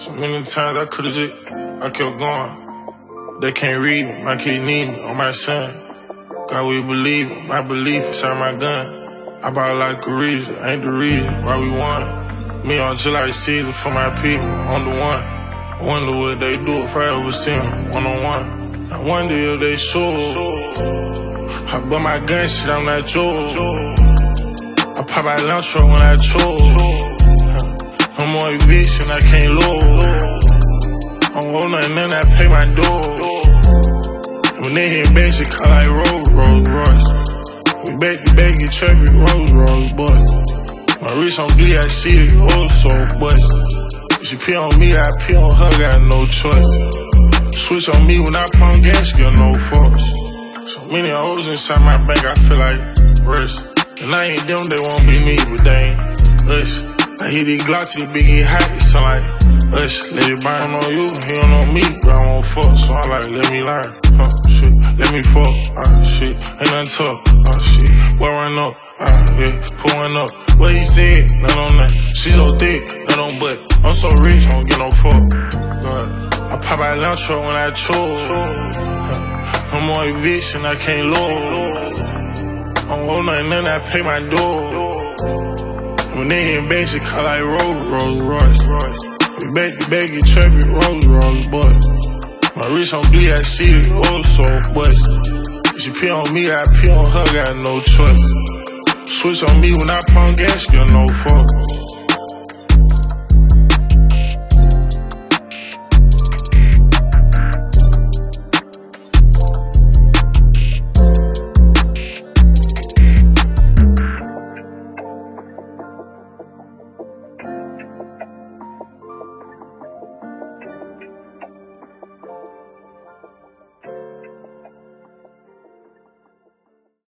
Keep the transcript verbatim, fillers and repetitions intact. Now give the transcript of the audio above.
So many times I could've just, I kept going. They can't read me, my kid need me, on my son. God, we believe it, my belief inside my gun. I bought like a reason, ain't the reason why we won. Me on July season for my people, on the one. I wonder what they do if I ever see them one on one. I wonder if they sure. I bought my gun shit, I'm not Joe. I pop out lunch truck when I chose. I'm on eviction, I can't lose. I don't owe nothing, then I pay my door. And when they hit back, she call like Rolls, Rolls Royce. We back to back, get traffic, Rolls, Rolls, boy. My wrist on glee, I see it, oh so bust. If she pee on me, I pee on her, got no choice. Switch on me when I pump gas, get no force. So many hoes inside my bank, I feel like rest. And I ain't them, they won't be me, but they ain't us. I hit these Glocks, these big get hot, it sound like us. Let it burn on you, he don't know me, but I won't fuck. So I'm like, let me learn, huh, shit. Let me fuck, ah, shit. Ain't nothing tough, ah, shit. Boy, run up, ah, yeah, put one up. What he said, none on that. She so thick, none on butt. I'm so rich, I don't get no fuck. God. I pop out lunch truck when I chose. Huh. I'm on eviction, I can't lose. I don't owe nothing, then I pay my door. When they hit back, she call like Rolls, Rolls Royce. We back to back, get traffic, Rolls, Rolls, boy. My wrist on glee, I see it, oh so bust. If she pee on me, I pee on her, got no choice. Switch on me when I pump gas, get no fuck.